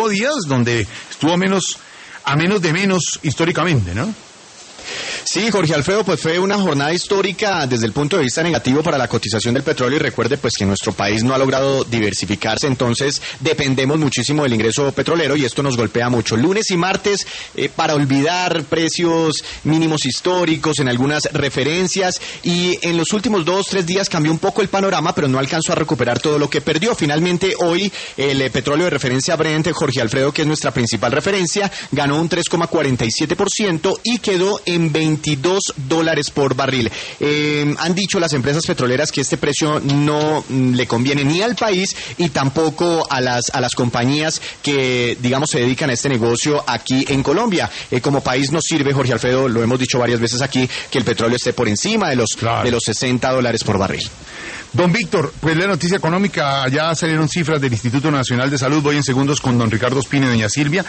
nuevo día donde estuvo a menos de menos históricamente, ¿no? Sí, Jorge Alfredo, pues fue una jornada histórica desde el punto de vista negativo para la cotización del petróleo, y recuerde pues que nuestro país no ha logrado diversificarse, entonces dependemos muchísimo del ingreso petrolero y esto nos golpea mucho. Lunes y martes para olvidar precios mínimos históricos en algunas referencias, y en los últimos 2-3 días cambió un poco el panorama, pero no alcanzó a recuperar todo lo que perdió. Finalmente hoy el petróleo de referencia Brent, Jorge Alfredo, que es nuestra principal referencia, ganó un 3,47% y quedó en $22 por barril. Han dicho las empresas petroleras que este precio no le conviene ni al país y tampoco a las compañías que, digamos, se dedican a este negocio aquí en Colombia. Como país nos sirve, Jorge Alfredo, lo hemos dicho varias veces aquí, que el petróleo esté por encima de los $60 por barril. Don Víctor, pues la noticia económica, ya salieron cifras del Instituto Nacional de Salud. Voy en segundos con don Ricardo Ospina y doña Silvia.